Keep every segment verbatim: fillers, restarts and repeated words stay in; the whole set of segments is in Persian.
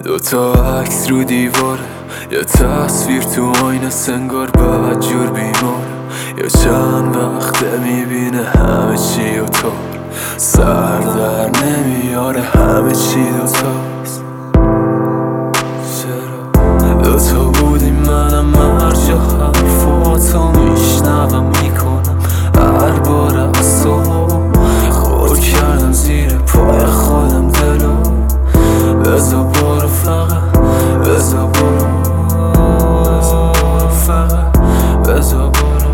دوتا عکس رو دیواره، یه تصویر تو آینه سنگار بعد جور بیماره. یه چند وقته میبینه همه چی و تو سر در نمیاره، همه چی دوتاست. چرا دوتا بودیم منم هر جا حرفاتو میشنوم میکنم هر بار اصابو خور کردم زیر پای خودم دلو. بزا برو فقط بزا برو فقط بزا برو.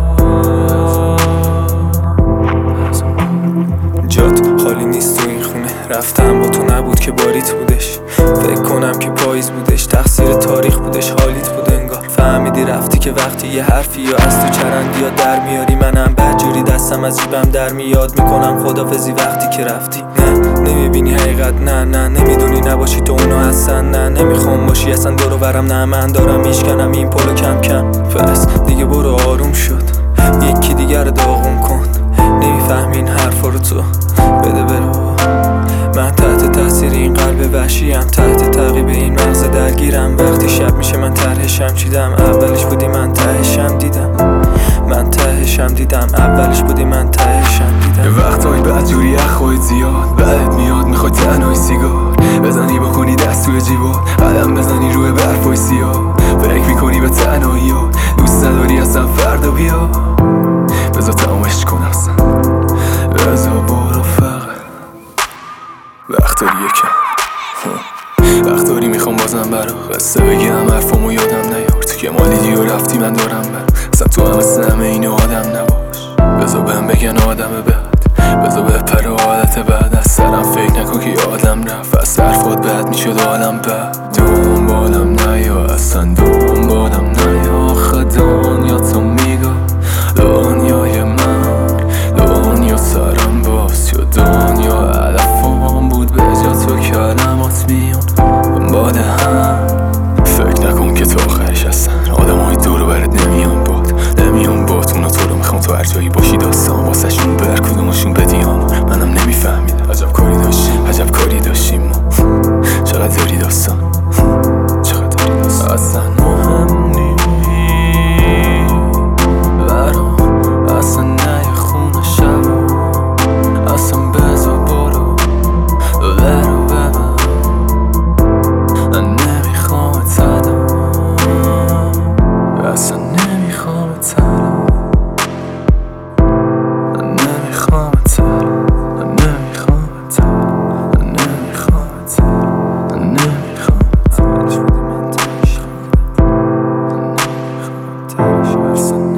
جات خالی نیست تو این خونه، رفتم با تو نبود که باریت بودش. فکر کنم که پاییز بودش، تقصیر تاریخ بودش، حالیت بود انگار. فهمیدی رفتی که وقتی یه حرفی یا از تو چرندی یا در میاری منم بدجوری دستم از جیبم در میاد. میکنم خدافزی وقتی که رفتی. نه نمیبینی حقیقت، نه نه نمیدونی نباشی تو اونا هستن. نه نمیخوام باشی اصلا دورو برم، نه من دارم میشکنم این پلو کم کم. پس دیگه برو آروم شد، یکی دیگر داغون کن. نمیفهمی این حرفا رو تو، بده بره. من تحت تاثیر این قلب وحشیم، تحت تعقیب این مغز درگیرم. وقتی شب میشه من طرحشم چیدم، اولش بودی من تهشم دیدم. من تهشم دیدم اولش بودی من تهشم دیدم. یه وقتایی بدجوری اخوای زیاد بعد میاد، میخوای تنهایی سیگار بزنی بکنی دست توی جیبات، قدم بزنی روی برفای سیاه. فکر میکنی به تنهایی ها، دوست نداری اصلا فردا بیا. بذار تمامش کنم اصلا، بذار برو فقط. وقت داری یکم، وقت داری میخوام بازم برا قصه بگیرم حرفامو یادم نیار. تو که مالیدی و رفتی من دارم برم، اصلا تو هم مثل همه این آدم نباش. بذار بهم بگن آدم بد، بذار بپره عادت بعد. از سرم فکر نکن که یادم رفت، از حرفات بد میشد عالم بد. دنبالم نیا اصلا دنبالم نیا، آخه دنیا تو میگه دنیای من، دنیا سرم باز یا دنیا علفام بود به جا تو کلمات میان دنبال هم. فکر نکن که تو آخرش هستن، آدم های دورو برد نمیان باد نمیان باد. اونا تو رو میخوام تو هر جایی باشی داستان واسه شون بر کدومشون بدیام. منم نمیفهمیدم عجب کاری داشتیم، عجب کاری داشتیم ما. چقدر داری داستان، چقدر داری داستان. اصلا مهم نی برام، اصلا نه خونه شب، اصلا بزا برو برو به من. من نمیخوام اتدم، اصلا نمیخوام اتدم. من نمیخوام اتدم، من نمیخوام اتدم، من نمیخوام اتدم، من نمیخوام اتدم. من نمیخوام اتدم،